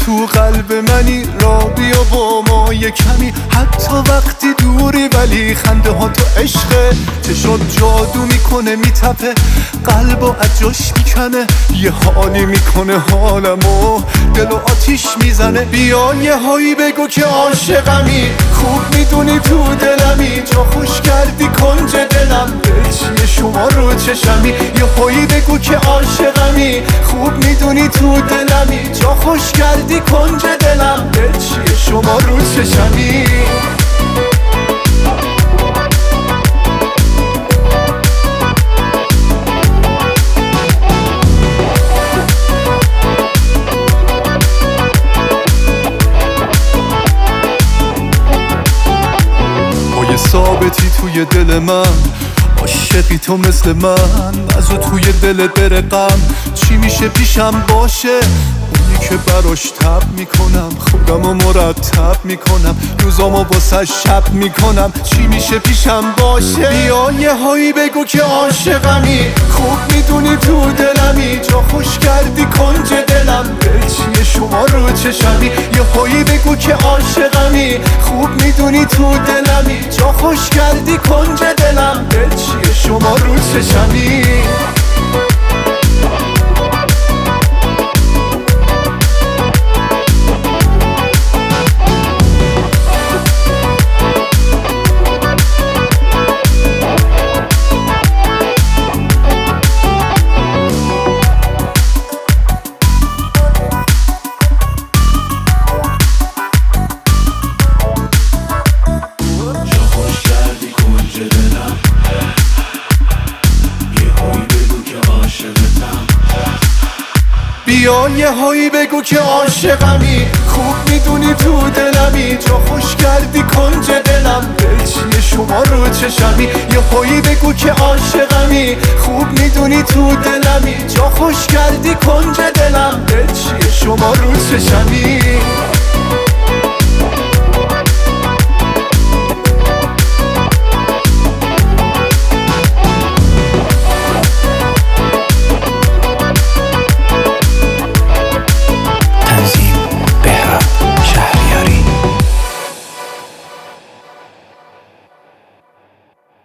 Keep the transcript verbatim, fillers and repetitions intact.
تو قلب منی، را بیا با ما یه کمی، حتی وقتی دوری ولی خنده ها تو عشقه. چشات جادو میکنه میتپه، قلب و عجاش میکنه، یه حالی میکنه حالمو، دل و آتیش میزنه. بیا یه هایی بگو که عاشقمی، خوب میدونی تو دلمی، جا خوش کردی کنج دلم، دل چیه شما رو چشمی. یه هایی بگو که عاشقمی، خوب میدونی تو دلمی، جا خوش کردی کنج دلم، دل چیه شما رو چشمی. ثابتی توی دل من، عاشقی تو مثل من، از و توی دل بره غم. چی میشه پیشم باشه، اونی که براش تب میکنم، خودمو مرتب میکنم، روزامو واسه شب میکنم. چی میشه پیشم باشه، بیا یه هایی بگو که عاشقمی، خوب میدونی تو دلمی، جا خوش کردی کنج دلم، دل چیه شما رو چشمی. یه هایی بگو که عاشقمی، خوب میدونی تو دلمی، جا خوش کردی کنج دلم، دل چیه شما رو چشمی. بیا یه هایی بگو که عاشقمی، خوب میدونی تو دلمی، جا خوش کردی کنج دلم، دل چیه شما رو چشمی. یه هایی بگو که عاشقمی، خوب میدونی تو دلمی، جا خوش کردی کنج دلم، دل چیه شما رو چشمی.